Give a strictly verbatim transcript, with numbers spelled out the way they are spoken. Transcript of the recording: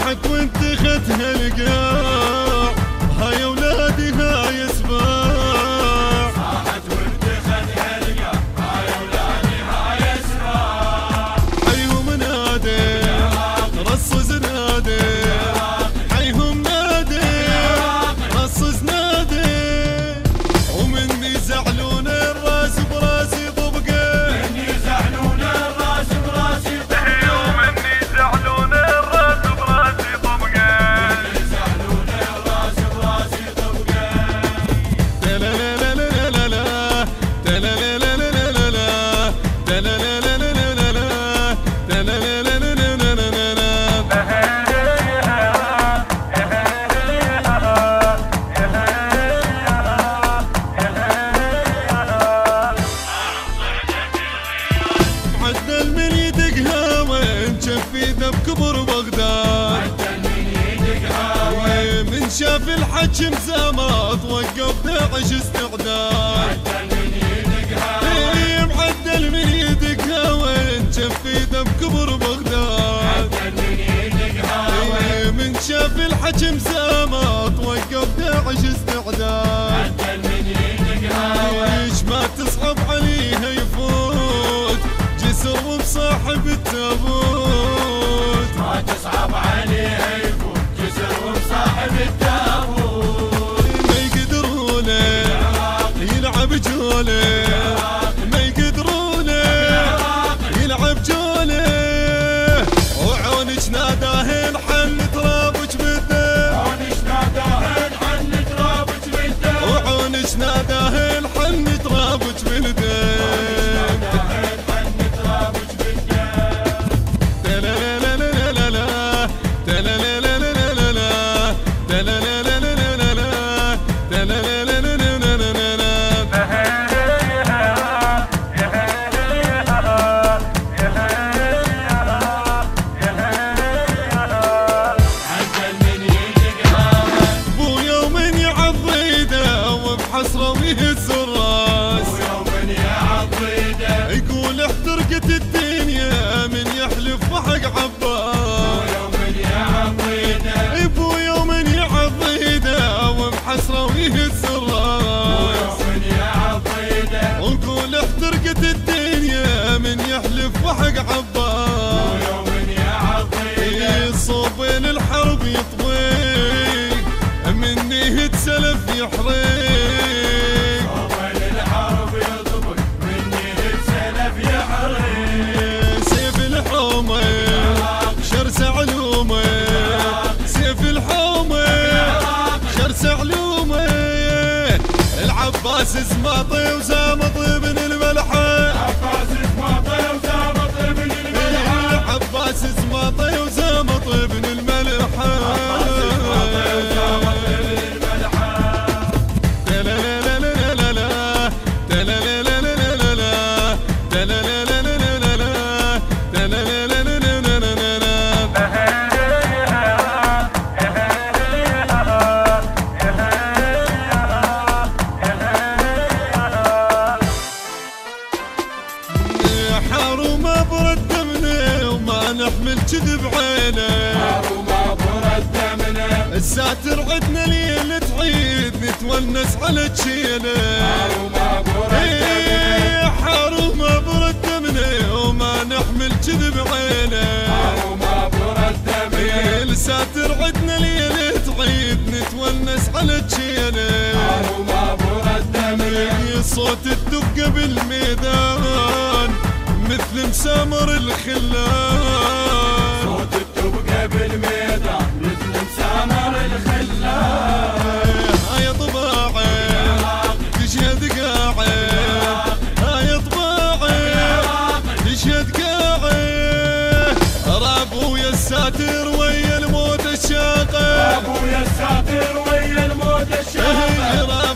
صاحت وانت خدها القاع، هاي ولادي هاي اسباع. صاحت وانت خدها القاع، هاي ولادي هاي اسباع. حيهم نادي رصص نادي، حيهم نادي رصص نادي، ومني زعلون الراس براسي طبقه. مني زعلون الراس براسي طبقه. ومني زعلون الراس براسي طبقه. مني زعلون الراس براسي طبقه. تلا لا لا لا لا لا، تلا لا لا لا لا لا، تلا لا لا لا لا لا، تلا لا لا لا لا لا لا. معدل من يدق هاوى نشفي ذا بكبر بغداد. معدل من يدق هاوى، من شاف الحجم زامط وقف داعش استعداد. معدل من يدق هاوى، إيه معدل من يدق هاوى نشفي ذا بكبر بغداد. معدل من يدق هاوى، إيه من شاف الحجم زامط وقف داعش استعداد. معدل من يدق هاوى. ليش ما تصعب عليها يفوت جسر ومصاحب التابوت. ما تصعب عليها يفوت جسر ومصاحب التابوت. ما يقدرونه يلعب جوله، ما يقدرونه يلعب جوله، وعونك ناداه الحل ترابك بالدم. عونش ناداه الحن ترابك بالدم. وعونك ناداه الحل ترابك بالدم. ناداه الحن ترابك بالدم. تلا لا لا لا لا لا، تلا لا لا لا لا لا، تلا لا لا لا لا لا، تلا لا لا لا لا لا لا. عدل من يدق هاوى، ابويا ومن يعضيده وبحسره ويهز الراس. ويوم يعضيده، يقول احترقت الدنيا من يحلف بحق عباس. ويوم يعضيده، ابويا ومن يعضيده وبحسره ويهز الراس. ويوم يعضيده، ويقول احترقت الدنيا من يحلف بحق عباس. ويوم يعضيده، صوبين الحرب يطوي مني تسلف يحرق. أول الحرب يضبط مني السلف يحرق. سيف الحومة شرس علومه، سيف الحومة شرس علومه، العباس زماطي وزامط بن الملحة. عباس زماطي وزامط بن الملحة. العباس زماطي وزامط بن الملحة. زماطي وزامط بن الملحة. تلا لا لا لا لا لا، تلا لا لا لا لا لا، تلا لا لا لا لا لا، تلا لا لا لا لا لا لا. حار وما برد دمنا وما نحمل كذب عينه. وما برد دمنا، الساتر عدنا ليلة عيد نتونس على تشيله. وما برد دمنا، إيه حار وما برد دمنا وما نحمل كذب عينه. وما برد دمنا، الساتر عدنا ليلة عيد نتونس على تشيله. وما برد دمنا، صوت الدقة بالميدان مثل مسامر الخلان. صوت التبقى بالميدان مثل مسامر الخلان. هاي طباعي تشهد قاعد، هاي طباعي تشهد قاعد، رابويا الساتر ويا الموت الشاقه. ابويا الساتر ويا الموت الشاقة.